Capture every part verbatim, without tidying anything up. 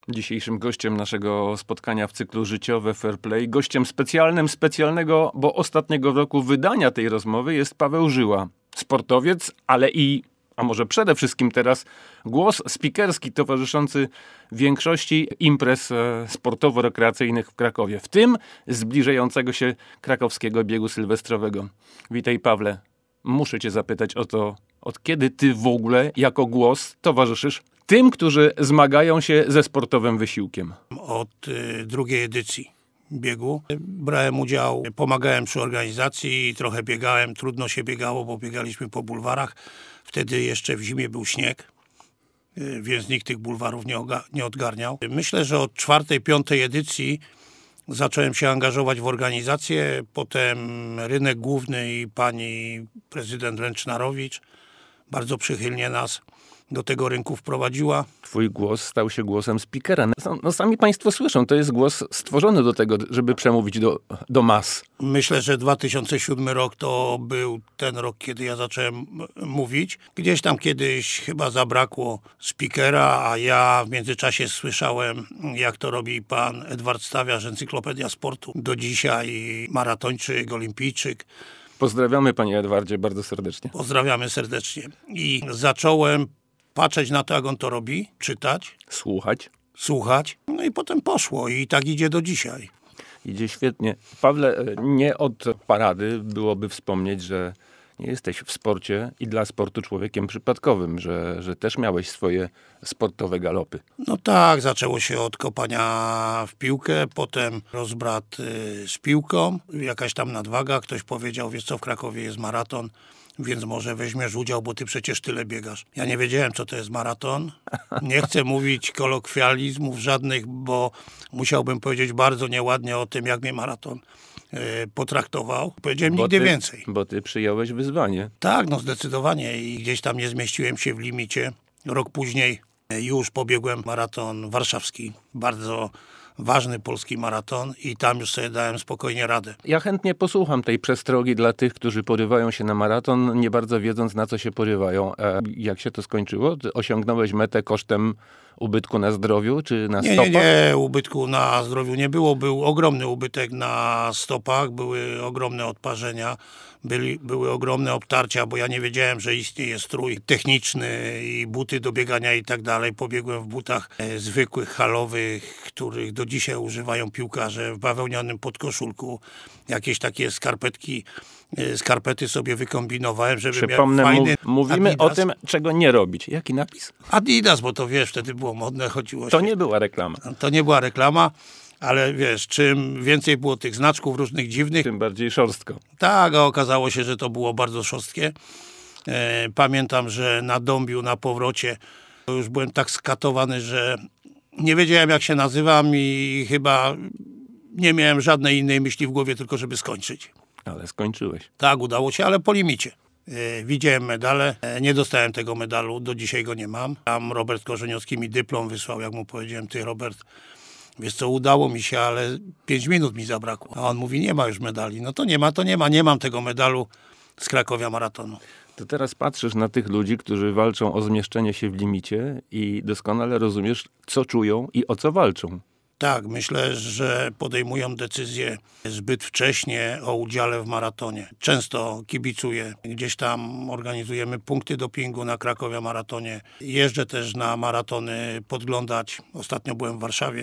Dzisiejszym gościem naszego spotkania w cyklu Życiowe Fair Play, gościem specjalnym, specjalnego, bo ostatniego roku wydania tej rozmowy jest Paweł Żyła. Sportowiec, ale i, a może przede wszystkim teraz, głos spikerski towarzyszący większości imprez e, sportowo-rekreacyjnych w Krakowie, w tym zbliżającego się krakowskiego biegu sylwestrowego. Witaj, Pawle. Muszę cię zapytać o to, od kiedy ty w ogóle jako głos towarzyszysz tym, którzy zmagają się ze sportowym wysiłkiem? Od y, drugiej edycji biegu brałem udział, pomagałem przy organizacji i trochę biegałem. Trudno się biegało, bo biegaliśmy po bulwarach. Wtedy jeszcze w zimie był śnieg, y, więc nikt tych bulwarów nie, oga- nie odgarniał. Myślę, że od czwartej, piątej edycji zacząłem się angażować w organizację. Potem rynek główny i pani prezydent Lęcznarowicz bardzo przychylnie nas do tego rynku wprowadziła. Twój głos stał się głosem speakera. No, no sami państwo słyszą, to jest głos stworzony do tego, żeby przemówić do, do mas. Myślę, że dwa tysiące siódmy rok to był ten rok, kiedy ja zacząłem mówić. Gdzieś tam kiedyś chyba zabrakło speakera, a ja w międzyczasie słyszałem, jak to robi pan Edward Stawiarz, Encyklopedia Sportu. Do dzisiaj maratończyk, olimpijczyk. Pozdrawiamy, panie Edwardzie, bardzo serdecznie. Pozdrawiamy serdecznie. I zacząłem patrzeć na to, jak on to robi, czytać, Słuchać. słuchać. No i potem poszło i tak idzie do dzisiaj. Idzie świetnie. Pawle, nie od parady byłoby wspomnieć, że nie jesteś w sporcie i dla sportu człowiekiem przypadkowym, że, że też miałeś swoje sportowe galopy. No tak, zaczęło się od kopania w piłkę, potem rozbrat y, z piłką, jakaś tam nadwaga. Ktoś powiedział, wiesz co, w Krakowie jest maraton, więc może weźmiesz udział, bo ty przecież tyle biegasz. Ja nie wiedziałem, co to jest maraton. Nie chcę mówić kolokwializmów żadnych, bo musiałbym powiedzieć bardzo nieładnie o tym, jak mnie maraton y, potraktował. Powiedziałem Bo nigdy ty, więcej. Bo ty przyjąłeś wyzwanie. Tak, no zdecydowanie i gdzieś tam nie zmieściłem się w limicie. Rok później już pobiegłem maraton warszawski, bardzo ważny polski maraton i tam już sobie dałem spokojnie radę. Ja chętnie posłucham tej przestrogi dla tych, którzy porywają się na maraton, nie bardzo wiedząc, na co się porywają. E, jak się to skończyło? Ty osiągnąłeś metę kosztem ubytku na zdrowiu, czy na Nie, stopach? nie, nie, ubytku na zdrowiu nie było. Był ogromny ubytek na stopach, były ogromne odparzenia, byli, były ogromne obtarcia, bo ja nie wiedziałem, że istnieje strój techniczny i buty do biegania i tak dalej. Pobiegłem w butach e, zwykłych, halowych, których do dzisiaj używają piłkarze, w bawełnianym podkoszulku. Jakieś takie skarpetki, e, skarpety sobie wykombinowałem, żeby Przypomnę, miał fajny mu, mówimy Adidas. o tym, czego nie robić. Jaki napis? Adidas, bo to wiesz, wtedy było modne, chodziło To się. nie była reklama. To nie była reklama, ale wiesz, czym więcej było tych znaczków różnych dziwnych, Tym bardziej szorstko. tak, a okazało się, że to było bardzo szorstkie. E, pamiętam, że na Dąbiu, na powrocie, to już byłem tak skatowany, że nie wiedziałem, jak się nazywam i chyba nie miałem żadnej innej myśli w głowie, tylko żeby skończyć. Ale skończyłeś. Tak, udało się, ale po limicie. E, widziałem medale, e, nie dostałem tego medalu, do dzisiaj go nie mam. Tam Robert Korzeniowski mi dyplom wysłał, jak mu powiedziałem, ty Robert, wiesz co, udało mi się, ale pięć minut mi zabrakło. A on mówi, nie ma już medali. No to nie ma, to nie ma, nie mam tego medalu z Krakowia maratonu. To teraz patrzysz na tych ludzi, którzy walczą o zmieszczenie się w limicie i doskonale rozumiesz, co czują i o co walczą. Tak, myślę, że podejmują decyzję zbyt wcześnie o udziale w maratonie. Często kibicuję. Gdzieś tam organizujemy punkty dopingu na Krakowia maratonie. Jeżdżę też na maratony podglądać. Ostatnio byłem w Warszawie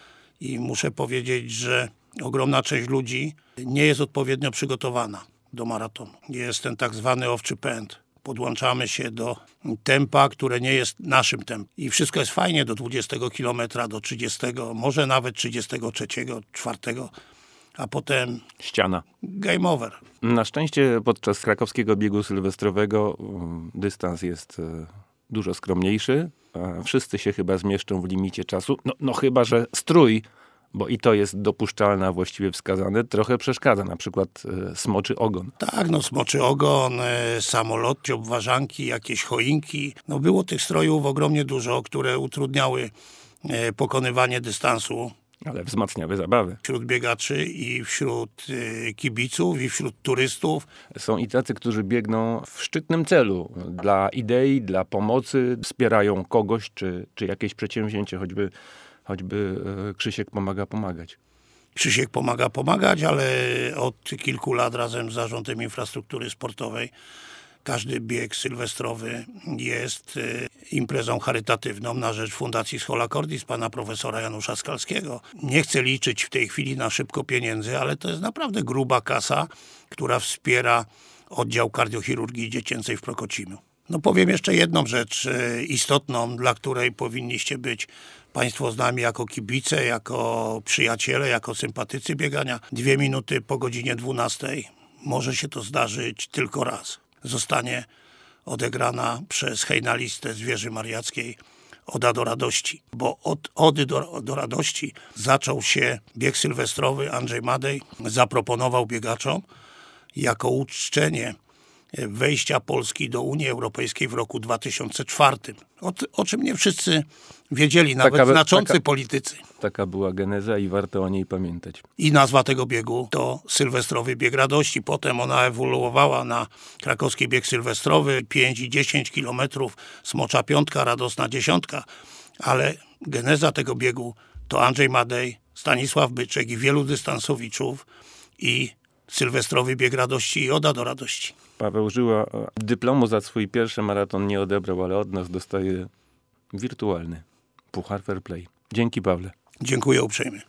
i muszę powiedzieć, że ogromna część ludzi nie jest odpowiednio przygotowana do maratonu. Jest ten tak zwany owczy pęd. Podłączamy się do tempa, które nie jest naszym tempem. I wszystko jest fajnie do dwudziestego kilometra, do trzydziestego, może nawet trzydziestego trzeciego, czwartego, a potem Ściana. game over. Na szczęście podczas krakowskiego biegu sylwestrowego um, dystans jest e, dużo skromniejszy. E, wszyscy się chyba zmieszczą w limicie czasu. No, no chyba, że strój, bo i to jest dopuszczalne, a właściwie wskazane, trochę przeszkadza. Na przykład e, smoczy ogon. Tak, no smoczy ogon, e, samoloty, obważanki, jakieś choinki. No było tych strojów ogromnie dużo, które utrudniały e, pokonywanie dystansu Ale wzmacniały zabawy. wśród biegaczy i wśród e, kibiców i wśród turystów. Są i tacy, którzy biegną w szczytnym celu. Dla idei, dla pomocy, wspierają kogoś, czy, czy jakieś przedsięwzięcie, choćby choćby e, Krzysiek pomaga pomagać. Krzysiek pomaga pomagać, ale od kilku lat razem z Zarządem Infrastruktury Sportowej każdy bieg sylwestrowy jest imprezą charytatywną na rzecz Fundacji Schola Cordis pana profesora Janusza Skalskiego. Nie chcę liczyć w tej chwili na szybko pieniędzy, ale to jest naprawdę gruba kasa, która wspiera oddział kardiochirurgii dziecięcej w Prokocimiu. No powiem jeszcze jedną rzecz istotną, dla której powinniście być Państwo z nami jako kibice, jako przyjaciele, jako sympatycy biegania. Dwie minuty po godzinie dwunastej może się to zdarzyć tylko raz. Zostanie odegrana przez hejnalistę z Wieży Mariackiej Oda do Radości. Bo od Ody do, do Radości zaczął się bieg sylwestrowy. Andrzej Madej zaproponował biegaczom jako uczczenie wejścia Polski do Unii Europejskiej w roku dwa tysiące czwartym. O, o czym nie wszyscy wiedzieli, nawet taka, znaczący taka, politycy. Taka była geneza i warto o niej pamiętać. I nazwa tego biegu to Sylwestrowy Bieg Radości. Potem ona ewoluowała na krakowski bieg sylwestrowy, pięć i dziesięć kilometrów, Smocza Piątka, Radosna Dziesiątka. Ale geneza tego biegu to Andrzej Madej, Stanisław Byczek i wielu dystansowiczów i Sylwestrowy Bieg Radości i Oda do Radości. Paweł Żyła dyplomu za swój pierwszy maraton nie odebrał, ale od nas dostaje wirtualny Puchar Fair Play. Dzięki, Pawle. Dziękuję uprzejmie.